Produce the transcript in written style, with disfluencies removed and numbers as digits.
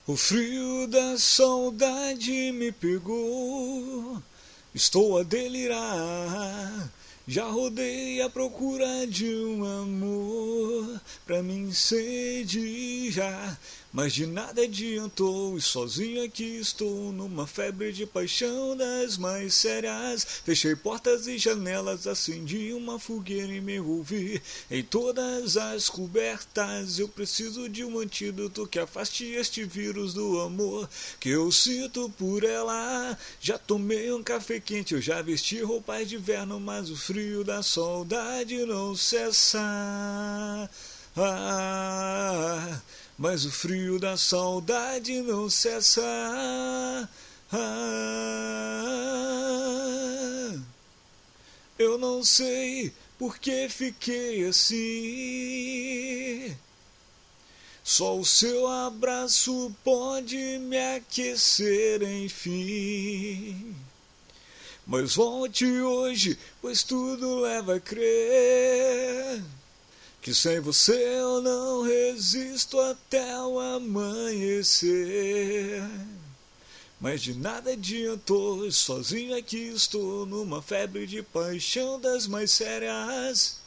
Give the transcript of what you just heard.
O frio da saudade me pegou, estou a delirar. Já rodei à procura de um amor pra me incendiar, mas de nada adiantou, e sozinho aqui estou numa febre de paixão das mais sérias. Fechei portas e janelas, acendi uma fogueira e me envolvi em todas as cobertas. Eu preciso de um antídoto que afaste este vírus do amor que eu sinto por ela. Já tomei um café quente, eu já vesti roupas de inverno, mas o frio da saudade não cessa. Mas o frio da saudade não cessa. Eu não sei por que fiquei assim. Só o seu abraço pode me aquecer, enfim. Mas volte hoje, pois tudo leva a crer que sem você eu não resisto até o amanhecer. Mas de nada adiantou, sozinho aqui estou numa febre de paixão das mais sérias.